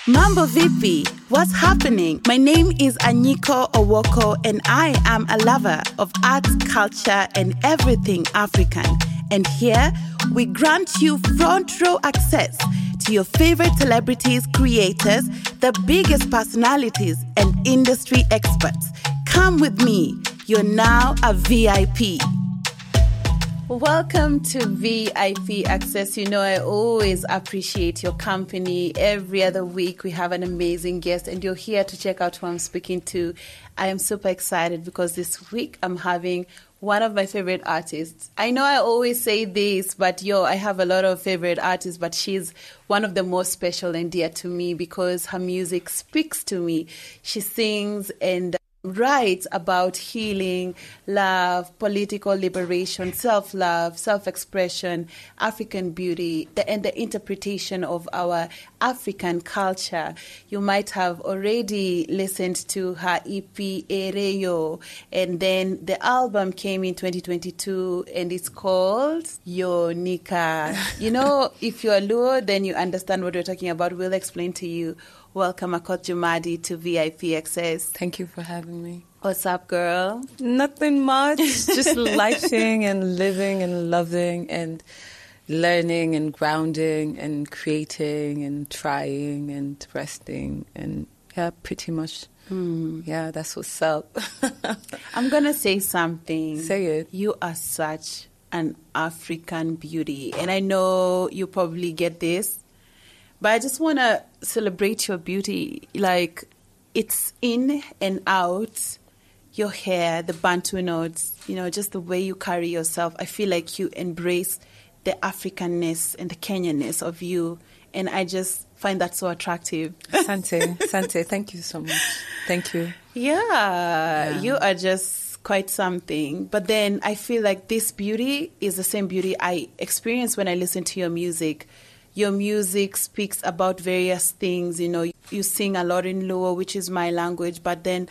Mambo Vipi, what's happening? My name is Anyiko Owoko and I am a lover of arts, culture and everything African. And here, we grant you front row access to your favorite celebrities, creators, the biggest personalities and industry experts. Come with me, you're now a VIP. Welcome to VIP Access. You know, I always appreciate your company. Every other week we have an amazing guest and you're here to check out who I'm speaking to. I am super excited because this week I'm having one of my favorite artists. I know I always say this, but I have a lot of favorite artists, but she's one of the most special and dear to me because her music speaks to me. She sings and writes about healing, love, political liberation, self-love, self-expression, African beauty, and the interpretation of our African culture. You might have already listened to her EP, Ereyo, and then the album came in 2022, and it's called Yonika. You know, if you're Luo, then you understand what we're talking about. We'll explain to you. Welcome, Akot Jumadi, to VIP Access. Thank you for having me. What's up, girl? Nothing much. Just lifing and living and loving and learning and grounding and creating and trying and resting. And yeah, pretty much. Yeah, that's what's up. I'm going to say something. Say it. You are such an African beauty. And I know you probably get this. But I just want to celebrate your beauty. Like, it's in and out, your hair, the Bantu notes, you know, just the way you carry yourself. I feel like you embrace the Africanness and the Kenyanness of you. And I just find that so attractive. Sante, thank you so much. Thank you. Yeah, you are just quite something. But then I feel like this beauty is the same beauty I experience when I listen to your music. Your music speaks about various things. You know, you sing a lot in Luo, which is my language, but then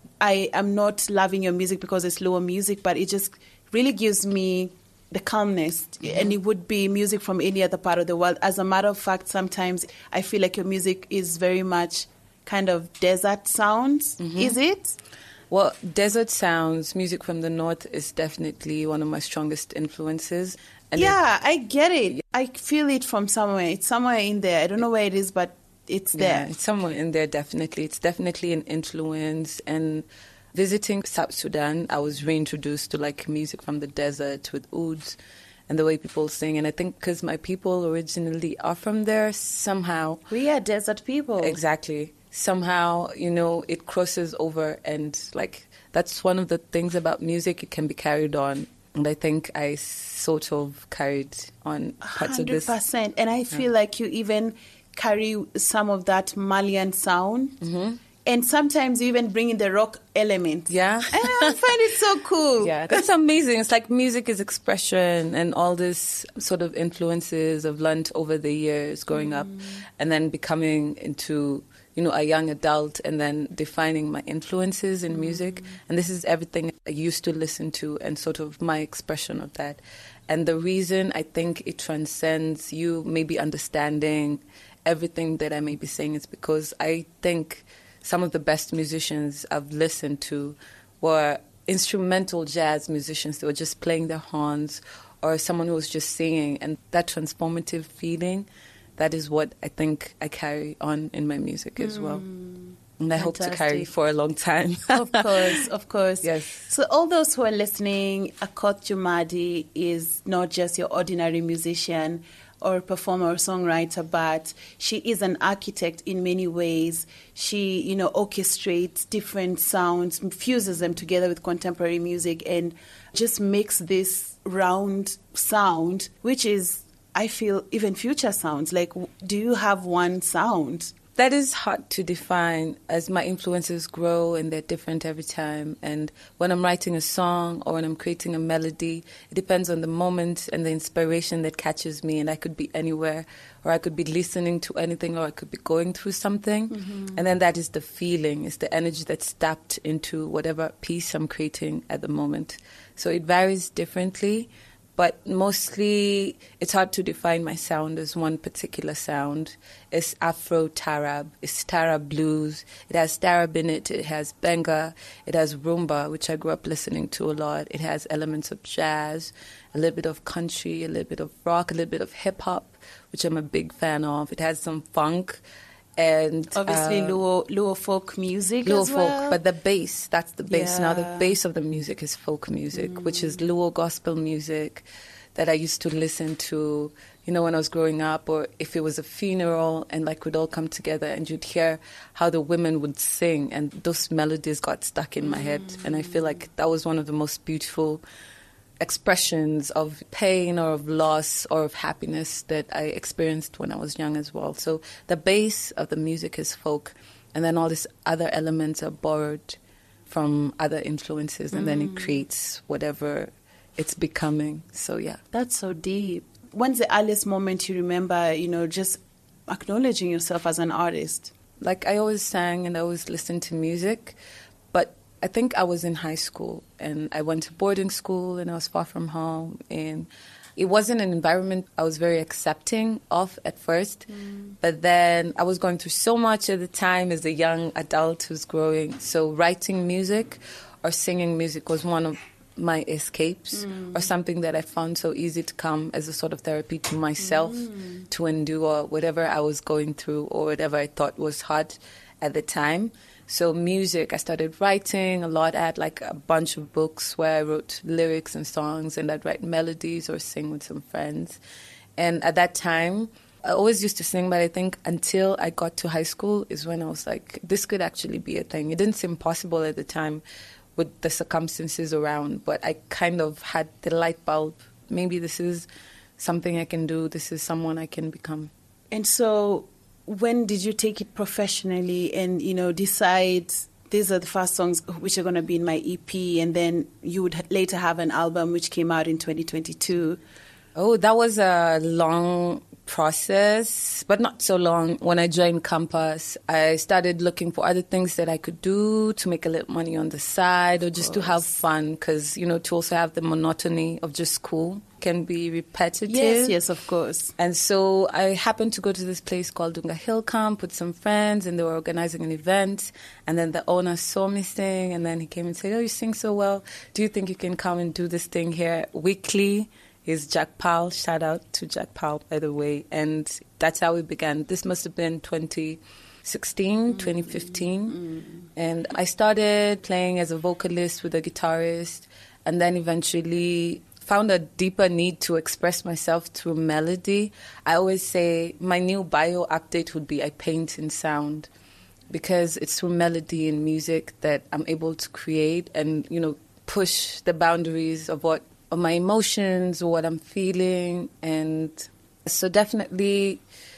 I am not loving your music because it's Luo music, but it just really gives me the calmness. Mm-hmm. And it would be music from any other part of the world. As a matter of fact, sometimes I feel like your music is very much kind of desert sounds. Mm-hmm. Is it? Well, desert sounds, music from the north is definitely one of my strongest influences. And I get it. I feel it from somewhere. It's somewhere in there. I don't know where it is, but it's there. Yeah, it's somewhere in there, definitely. It's definitely an influence. And visiting South Sudan, I was reintroduced to like music from the desert with ouds and the way people sing. And I think because my people originally are from there, somehow... We are desert people. Exactly. Somehow, you know, it crosses over. And like that's one of the things about music. It can be carried on. And I think I sort of carried on parts 100%. Of this. 100%. And I feel like you even carry some of that Malian sound. Mm-hmm. And sometimes you even bring in the rock element. Yeah. And I find it so cool. Yeah, that's amazing. It's like music is expression and all this sort of influences I've learned over the years growing up and then becoming into... you know, a young adult and then defining my influences in music. And this is everything I used to listen to and sort of my expression of that. And the reason I think it transcends you maybe understanding everything that I may be saying is because I think some of the best musicians I've listened to were instrumental jazz musicians that were just playing their horns or someone who was just singing. And that transformative feeling, that is what I think I carry on in my music as well. And I hope to carry for a long time. Of course. Yes. So all those who are listening, Akot Jumadi is not just your ordinary musician or performer or songwriter, but she is an architect in many ways. She, you know, orchestrates different sounds, fuses them together with contemporary music and just makes this round sound, which is, I feel, even future sounds. Like, do you have one sound? That is hard to define as my influences grow and they're different every time. And when I'm writing a song or when I'm creating a melody, it depends on the moment and the inspiration that catches me. And I could be anywhere or I could be listening to anything or I could be going through something. Mm-hmm. And then that is the feeling, it's the energy that's tapped into whatever piece I'm creating at the moment. So it varies differently. But mostly, it's hard to define my sound as one particular sound. It's Afro-Tarab, it's Tarab blues, it has Tarab in it, it has Benga, it has Rumba, which I grew up listening to a lot. It has elements of jazz, a little bit of country, a little bit of rock, a little bit of hip-hop, which I'm a big fan of. It has some funk. And obviously Luo folk music Luo as well. folk, but the bass, that's the bass. Yeah. Now the bass of the music is folk music, which is Luo gospel music that I used to listen to, when I was growing up, or if it was a funeral and like we'd all come together and you'd hear how the women would sing, and those melodies got stuck in my head. And I feel like that was one of the most beautiful expressions of pain or of loss or of happiness that I experienced when I was young as well. So the base of the music is folk, and then all these other elements are borrowed from other influences, and then it creates whatever it's becoming. So yeah. That's so deep. When's the earliest moment you remember, just acknowledging yourself as an artist? Like I always sang and I always listened to music, but I think I was in high school and I went to boarding school and I was far from home, and it wasn't an environment I was very accepting of at first. But then I was going through so much at the time as a young adult who's growing. So writing music or singing music was one of my escapes, or something that I found so easy to come as a sort of therapy to myself to endure whatever I was going through or whatever I thought was hard at the time. So music, I started writing a lot. I had like a bunch of books where I wrote lyrics and songs, and I'd write melodies or sing with some friends. And at that time, I always used to sing, but I think until I got to high school is when I was like, this could actually be a thing. It didn't seem possible at the time with the circumstances around, but I kind of had the light bulb. Maybe this is something I can do. This is someone I can become. And so when did you take it professionally and, decide these are the first songs which are going to be in my EP, and then you would later have an album which came out in 2022? Oh, that was a long process, but not so long. When I joined Campus, I started looking for other things that I could do to make a little money on the side, or just to have fun, because, to also have the monotony of just school can be repetitive. Yes, of course. And so I happened to go to this place called Dunga Hill Camp with some friends, and they were organizing an event. And then the owner saw me sing, and then he came and said, "Oh, you sing so well. Do you think you can come and do this thing here weekly?" He's Jack Powell. Shout out to Jack Powell, by the way. And that's how we began. This must have been 2016, 2015. And I started playing as a vocalist with a guitarist, and then eventually found a deeper need to express myself through melody. I always say my new bio update would be I paint in sound, because it's through melody and music that I'm able to create and, push the boundaries of my emotions or what I'm feeling. And so definitely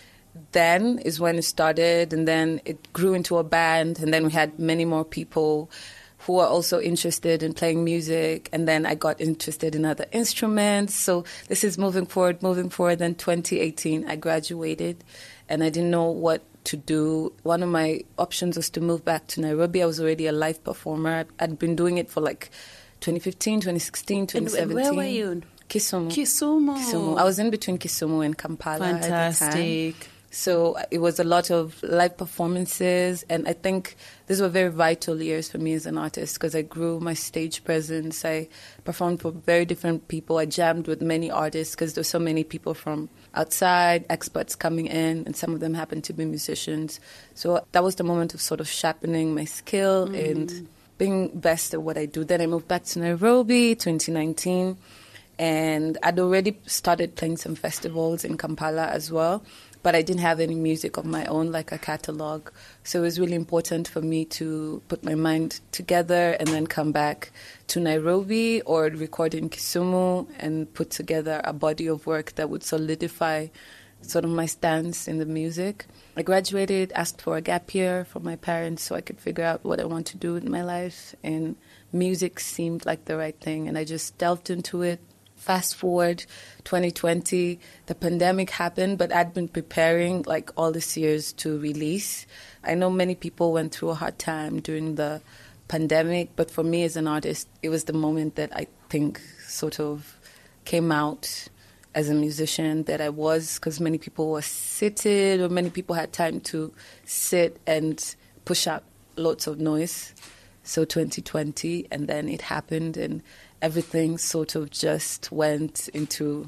then is when it started, and then it grew into a band, and then we had many more people who were also interested in playing music, and then I got interested in other instruments. So this is moving forward. Then 2018, I graduated, and I didn't know what to do. One of my options was to move back to Nairobi. I was already a live performer. I'd been doing it for like 2015, 2016, 2017. And where were you? Kisumu. I was in between Kisumu and Kampala. Fantastic. At the time. So it was a lot of live performances, and I think these were very vital years for me as an artist, because I grew my stage presence. I performed for very different people. I jammed with many artists, because there's so many people from outside, experts coming in, and some of them happened to be musicians. So that was the moment of sort of sharpening my skill and being best at what I do. Then I moved back to Nairobi, 2019, and I'd already started playing some festivals in Kampala as well. But I didn't have any music of my own, like a catalog. So it was really important for me to put my mind together and then come back to Nairobi or record in Kisumu and put together a body of work that would solidify sort of my stance in the music. I graduated, asked for a gap year from my parents so I could figure out what I want to do with my life. And music seemed like the right thing, and I just delved into it. Fast forward 2020, the pandemic happened, but I'd been preparing like all these years to release. I know many people went through a hard time during the pandemic, but for me as an artist, it was the moment that I think sort of came out as a musician that I was, because many people were seated, or many people had time to sit and push out lots of noise. So 2020, and then it happened, and everything sort of just went into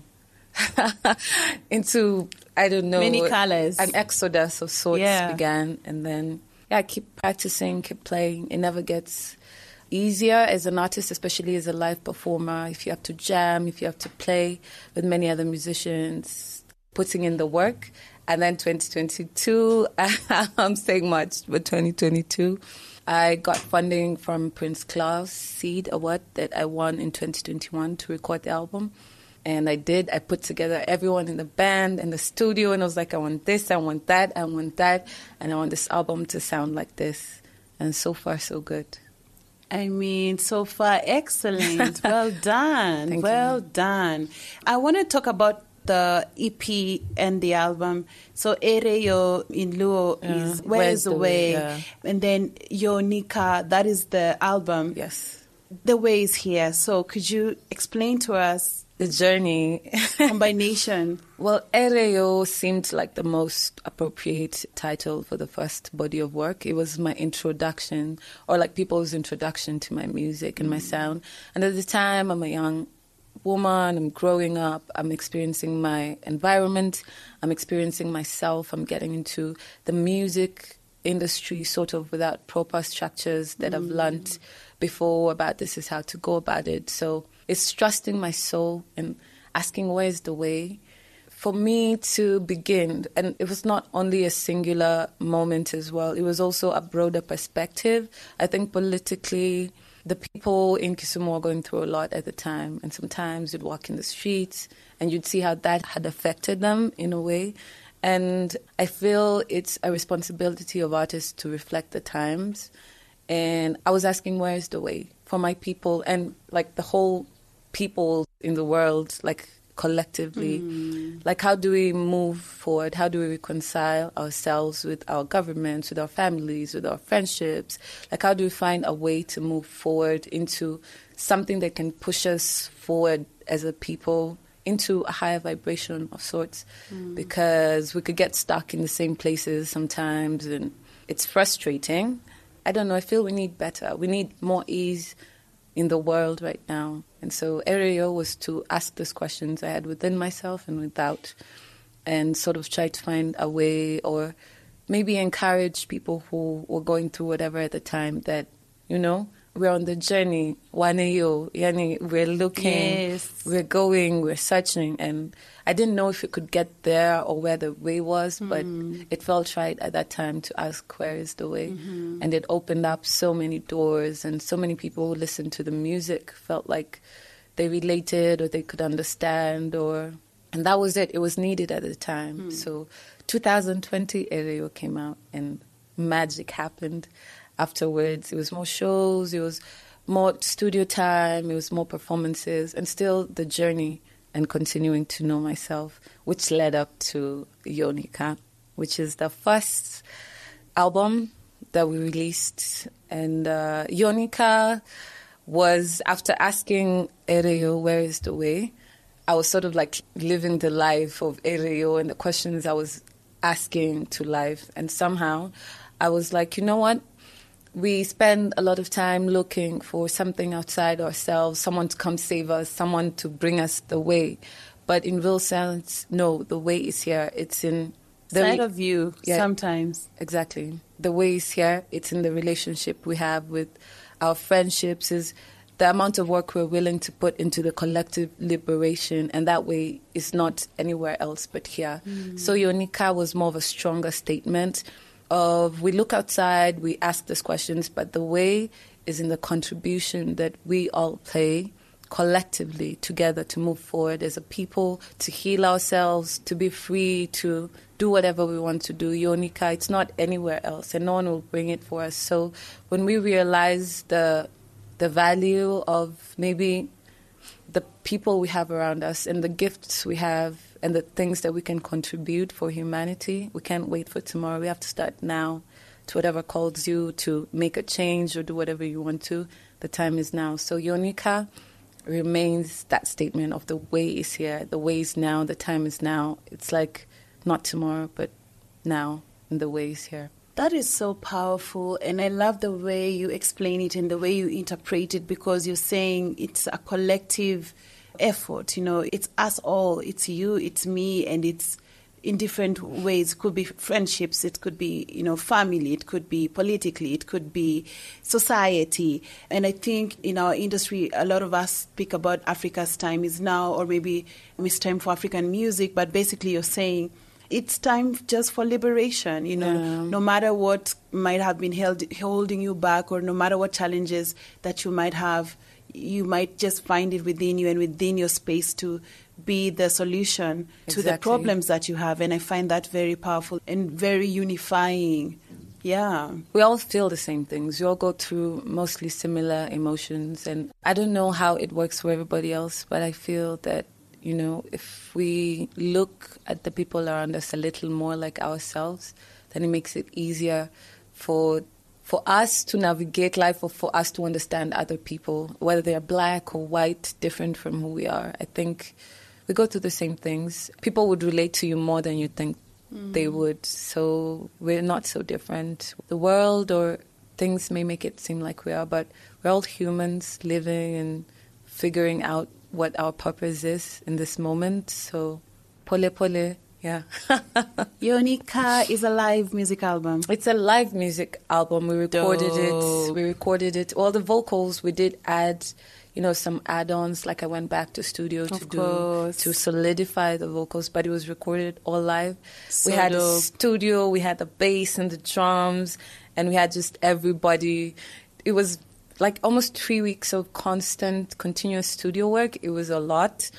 I don't know, many colors. An exodus of sorts began, and then I keep practicing, keep playing. It never gets easier as an artist, especially as a live performer. If you have to jam, if you have to play with many other musicians, putting in the work. And then 2022, I'm saying much, but 2022, I got funding from Prince Claus Seed Award that I won in 2021 to record the album. And I did. I put together everyone in the band and the studio, and I was like, I want this, I want that, I want that, and I want this album to sound like this. And so far, so good. I mean, so far, excellent. Well done. Thank well you. done. I want to talk about the EP and the album. So Ereyo in Luo is Where's the Way? Yeah. And then Yonika, that is the album. Yes. The Way is here. So could you explain to us The journey. combination? Well, Ereyo seemed like the most appropriate title for the first body of work. It was my introduction, or like people's introduction to my music and my sound. And at the time, I'm a young woman, I'm growing up, I'm experiencing my environment, I'm experiencing myself, I'm getting into the music industry sort of without proper structures that I've learned before about this is how to go about it. So it's trusting my soul and asking where's the way for me to begin. And it was not only a singular moment as well, it was also a broader perspective. I think politically, the people in Kisumu were going through a lot at the time, and sometimes you'd walk in the streets and you'd see how that had affected them in a way. And I feel it's a responsibility of artists to reflect the times. And I was asking, where is the way for my people and like the whole people in the world, like collectively? Like, how do we move forward? How do we reconcile ourselves with our governments, with our families, with our friendships? Like, how do we find a way to move forward into something that can push us forward as a people into a higher vibration of sorts? Because we could get stuck in the same places sometimes, and it's frustrating. I don't know, I feel we need better. We need more ease in the world right now. And so Ereyo was to ask these questions I had within myself and without, and sort of try to find a way, or maybe encourage people who were going through whatever at the time, that, you know, we're on the journey. Waneyo, yani, we're looking, we're going, we're searching. And I didn't know if it could get there or where the way was, but it felt right at that time to ask, where is the way? And it opened up so many doors, and so many people who listened to the music felt like they related or they could understand, and that was it. It was needed at the time. So 2020, Ereyo came out, and magic happened. Afterwards, it was more shows, it was more studio time, it was more performances, and still the journey and continuing to know myself, which led up to Yonika, which is the first album that we released. And Yonika was, after asking Ereyo, where is the way? I was sort of like living the life of Ereyo and the questions I was asking to life. And somehow I was like, you know what? We spend a lot of time looking for something outside ourselves, someone to come save us, someone to bring us the way. But in real sense, no, the way is here. It's in the side of you, sometimes. Exactly. The way is here. It's in the relationship we have with our friendships, is the amount of work we're willing to put into the collective liberation, and that way is not anywhere else but here. So Yonika was more of a stronger statement of, we look outside, we ask these questions, but the way is in the contribution that we all play collectively together to move forward as a people, to heal ourselves, to be free, to do whatever we want to do. Yonika, it's not anywhere else, and no one will bring it for us. So when we realize the value of maybe the people we have around us and the gifts we have and the things that we can contribute for humanity, we can't wait for tomorrow. We have to start now, to whatever calls you to make a change or do whatever you want to. The time is now. So Yonika remains that statement of the way is here, the way is now, the time is now. It's like not tomorrow, but now, and the way is here. That is so powerful, and I love the way you explain it and the way you interpret it, because you're saying it's a collective effort. You know, it's us all, it's you, it's me, and it's in different ways. It could be friendships, it could be, you know, family, it could be politically, it could be society. And I think in our industry, a lot of us speak about Africa's time is now, or maybe it's time for African music, but basically you're saying it's time just for liberation, you know, no matter what might have been holding you back, or no matter what challenges that you might have, you might just find it within you and within your space to be the solution to the problems that you have. And I find that very powerful and very unifying. Yeah. We all feel the same things. We all go through mostly similar emotions. And I don't know how it works for everybody else, but I feel that, you know, if we look at the people around us a little more like ourselves, then it makes it easier for us to navigate life, or for us to understand other people, whether they're black or white, different from who we are. I think we go through the same things. People would relate to you more than you think they would. So we're not so different. The world or things may make it seem like we are, but we're all humans living and figuring out what our purpose is in this moment. So, pole pole, yeah. Yonika is a live music album. It's a live music album. We recorded it. All the vocals, we did add, you know, some add-ons. Like I went back to studio to solidify the vocals, but it was recorded all live. So we had a studio, we had the bass and the drums, and we had just everybody. It was like almost 3 weeks of constant, continuous studio work. It was a lot,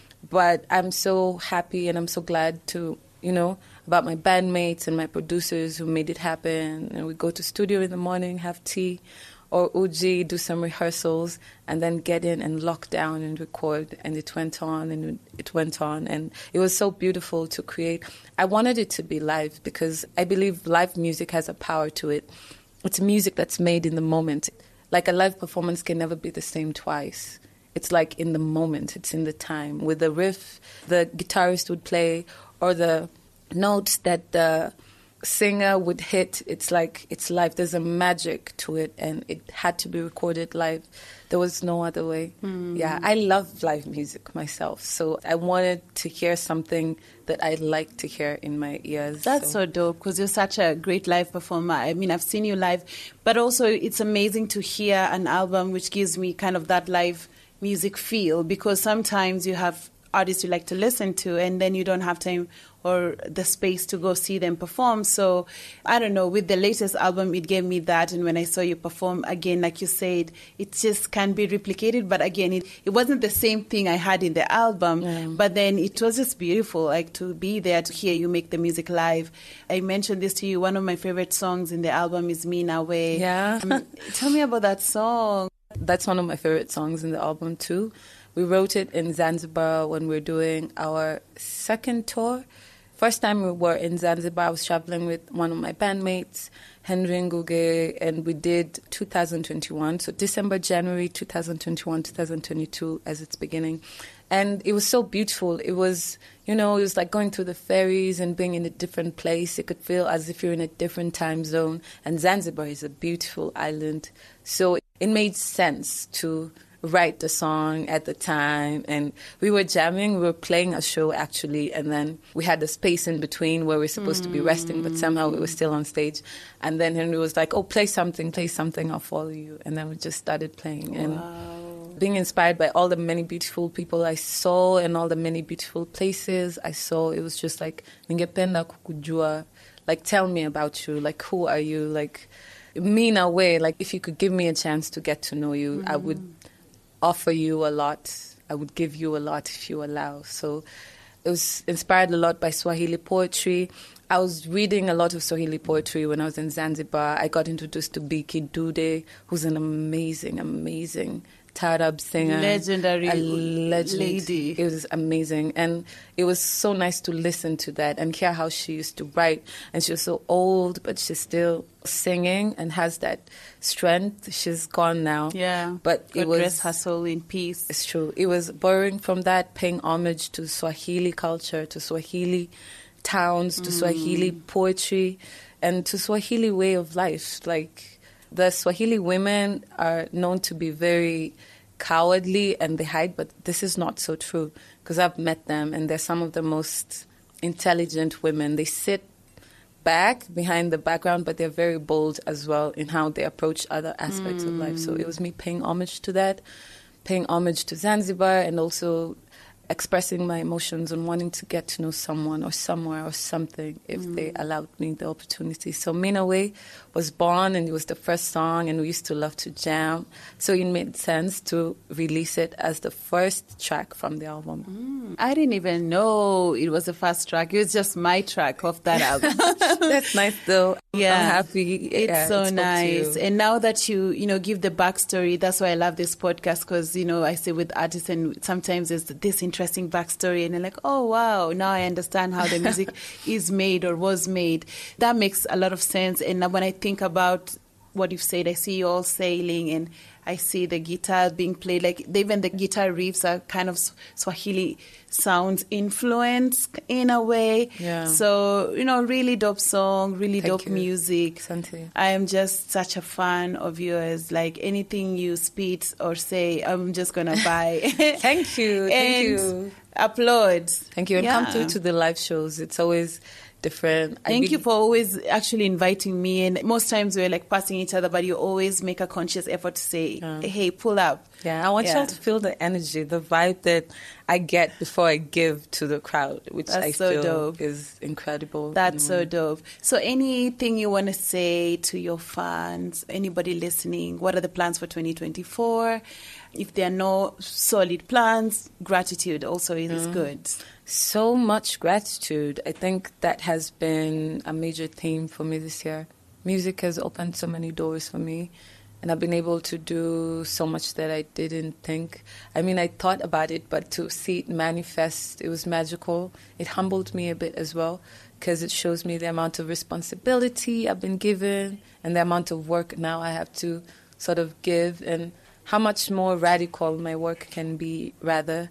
but I'm so happy and I'm so glad to, you know, about my bandmates and my producers who made it happen. And we go to studio in the morning, have tea, or Uji, do some rehearsals, and then get in and lock down and record. And it went on and it went on. And it was so beautiful to create. I wanted it to be live because I believe live music has a power to it. It's music that's made in the moment. Like a live performance can never be the same twice. It's like in the moment, it's in the time. With the riff the guitarist would play, or the notes that the singer would hit, it's like it's live. There's a magic to it, and it had to be recorded live. There was no other way. Yeah, I love live music myself, so I wanted to hear something that I like to hear in my ears. That's so dope, because you're such a great live performer. I mean, I've seen you live, but also it's amazing to hear an album which gives me kind of that live music feel, because sometimes you have artists you like to listen to and then you don't have time or the space to go see them perform. So I don't know, with the latest album it gave me that, and when I saw you perform again, like you said, it just can't be replicated. But again, it wasn't the same thing I had in the album, but then it was just beautiful, like to be there to hear you make the music live. I mentioned this to you, one of my favorite songs in the album is Mina Way. Tell me about that song. That's one of my favorite songs in the album too. We wrote it in Zanzibar when we were doing our second tour. First time we were in Zanzibar, I was traveling with one of my bandmates, Henry Nguge, and we did 2021. So December, January 2021, 2022 as its beginning. And it was so beautiful. It was, you know, it was like going through the ferries and being in a different place. It could feel as if you're in a different time zone. And Zanzibar is a beautiful island. So it made sense to write the song at the time, and we were jamming, we were playing a show actually, and then we had a space in between where we were supposed to be resting, but somehow we were still on stage. And then Henry was like, oh, play something, I'll follow you. And then we just started playing. And being inspired by all the many beautiful people I saw and all the many beautiful places I saw, it was just like, ningependa kukujua, like tell me about you, like who are you, like me in a way, like if you could give me a chance to get to know you, I would offer you a lot. I would give you a lot if you allow. So it was inspired a lot by Swahili poetry. I was reading a lot of Swahili poetry when I was in Zanzibar. I got introduced to Biki Dude, who's an amazing, amazing Taarab singer. Legendary a legend. lady. It was amazing. And it was so nice to listen to that and hear how she used to write. And she was so old, but she's still singing and has that strength. She's gone now. Yeah. But God it was... rest her soul in peace. It's true. It was borrowing from that, paying homage to Swahili culture, to Swahili towns, to Swahili poetry, and to Swahili way of life. Like, the Swahili women are known to be very cowardly and they hide, but this is not so true because I've met them and they're some of the most intelligent women. They sit back behind the background, but they're very bold as well in how they approach other aspects of life. So it was me paying homage to that, paying homage to Zanzibar, and also expressing my emotions and wanting to get to know someone or somewhere or something if they allowed me the opportunity. So Mina Way was born and it was the first song and we used to love to jam. So it made sense to release it as the first track from the album. I didn't even know it was the first track. It was just my track of that album. That's nice though. Yeah. I'm happy. It's so nice. And now that you give the backstory, that's why I love this podcast because, I say with artists and sometimes there's this interesting backstory and they're like, oh, wow, now I understand how the music is made or was made. That makes a lot of sense. And now when I think about what you've said, I see you all sailing and I see the guitar being played. Like even the guitar riffs are kind of Swahili sounds influenced in a way. Yeah. So, really dope song, really Thank dope you. music. Asante. I am just such a fan of yours. Like anything you spit or say, I'm just going to buy. Thank you. Thank you. Applaud. Thank you. And come through to the live shows. It's always different. Thank you for always actually inviting me. And most times we're like passing each other, but you always make a conscious effort to say, hey, pull up. Yeah, I want y'all to feel the energy, the vibe that I get before I give to the crowd, which I feel dope. is incredible. That's so dope. So anything you want to say to your fans, anybody listening, what are the plans for 2024? If there are no solid plans, gratitude also is good. So much gratitude. I think that has been a major theme for me this year. Music has opened so many doors for me, and I've been able to do so much that I didn't think. I mean, I thought about it, but to see it manifest, it was magical. It humbled me a bit as well, because it shows me the amount of responsibility I've been given and the amount of work now I have to sort of give, and how much more radical my work can be, rather.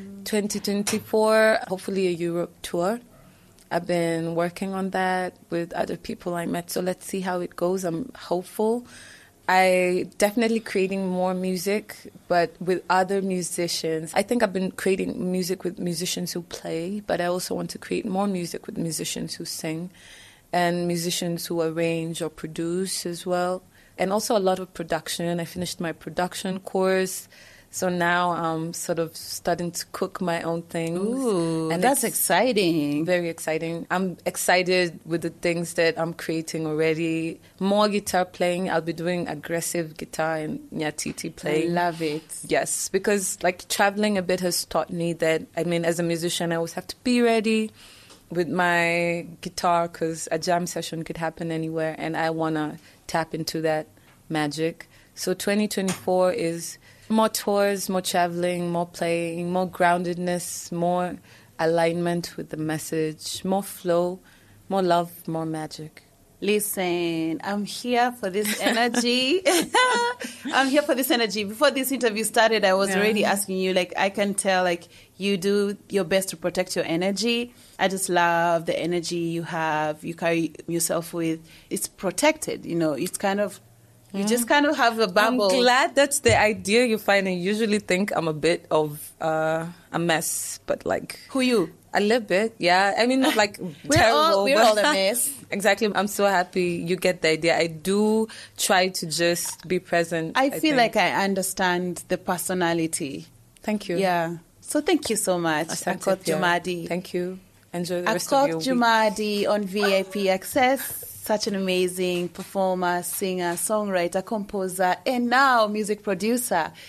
2024, hopefully a Europe tour. I've been working on that with other people I met, so let's see how it goes. I'm hopeful. I definitely creating more music, but with other musicians. I think I've been creating music with musicians who play, but I also want to create more music with musicians who sing and musicians who arrange or produce as well. And also a lot of production. I finished my production course. So now I'm sort of starting to cook my own things. Ooh, and that's exciting. Very exciting. I'm excited with the things that I'm creating already. More guitar playing. I'll be doing aggressive guitar and Nyatiti playing. I love it. Yes, because like traveling a bit has taught me that, I mean, as a musician, I always have to be ready with my guitar because a jam session could happen anywhere, and I want to tap into that magic. So 2024 is more tours, more traveling, more playing, more groundedness, more alignment with the message, more flow, more love, more magic. Listen, I'm here for this energy. I'm here for this energy. Before this interview started, I was already asking you, like, I can tell, like, you do your best to protect your energy. I just love the energy you have, you carry yourself with. It's protected, it's kind of, you just kind of have a bubble. I'm glad that's the idea you find. I usually think I'm a bit of a mess, but like... Who you? A little bit, yeah. I mean, not like we're terrible. We're all a mess. Exactly. I'm so happy you get the idea. I do try to just be present. I feel like I understand the personality. Thank you. Yeah. So thank you so much, Akot Jumadi. Thank you. Enjoy the rest of your week. Akot Jumadi on VIP Access. Such an amazing performer, singer, songwriter, composer, and now music producer.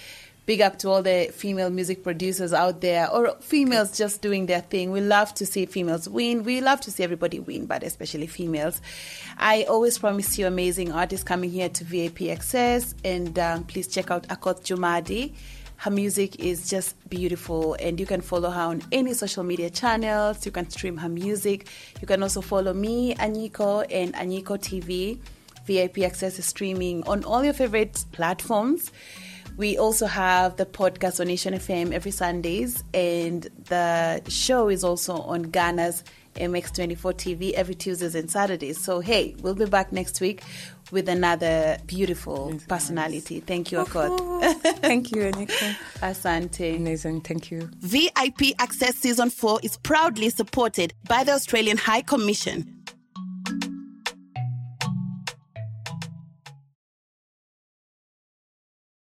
big up to all the female music producers out there, or females just doing their thing. We love to see females win. We love to see everybody win, but especially females. I always promise you amazing artists coming here to VIP Access, and please check out Akoth Jumadi. Her music is just beautiful, and you can follow her on any social media channels. You can stream her music. You can also follow me, Anyiko, and Anyiko TV. VIP Access is streaming on all your favorite platforms. We also have the podcast on Nation FM every Sundays, and the show is also on Ghana's MX24 TV every Tuesdays and Saturdays. So, hey, we'll be back next week with another beautiful personality. Thank you, Akoth. Thank you, Anyiko. Asante. Amazing. Thank you. VIP Access Season 4 is proudly supported by the Australian High Commission.